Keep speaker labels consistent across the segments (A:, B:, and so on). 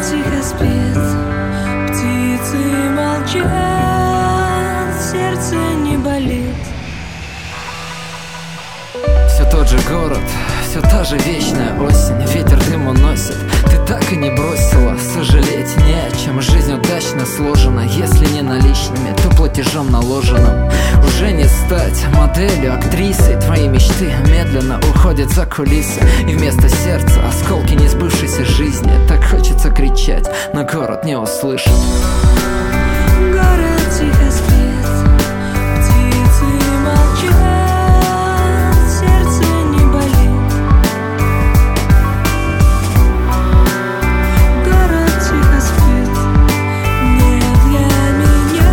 A: тихо спит, птицы молчат, сердце не болит.
B: Все тот же город, все та же вечная осень, ветер дым уносит. Ты так и не бросила, сожалеть не о чем. Жизнь удачно сложена, если не наличными, то платежом наложенным. Уже не стать моделью, актрисой. Твои мечты медленно уходят за кулисы, и вместо сердца осколки несбывшейся жизни. Так хочется кричать, но город не услышит.
A: Город тихо спит, птицы молчат, сердце не болит. Город тихо спит, не для меня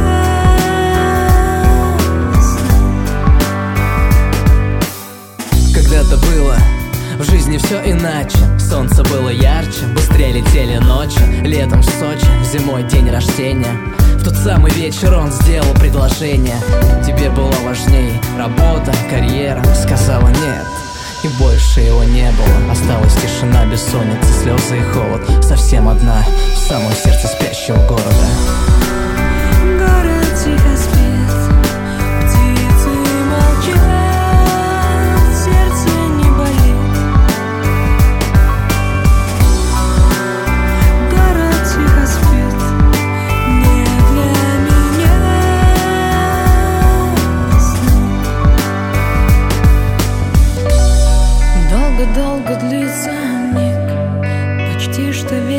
A: сны.
C: Когда-то было в жизни все иначе. Солнце было ярче, быстрее летели ночи. Летом в Сочи, зимой день рождения. В тот самый вечер он сделал предложение. Тебе было важней работа, карьера. Сказала нет, и больше его не было. Осталась тишина, бессонница, слезы и холод. Совсем одна, в самом сердце спящего города.
A: Город тихо спит, птицы молчат, сердце не болит. Город тихо спит, не для меня сны. Долго-долго длится миг, почти что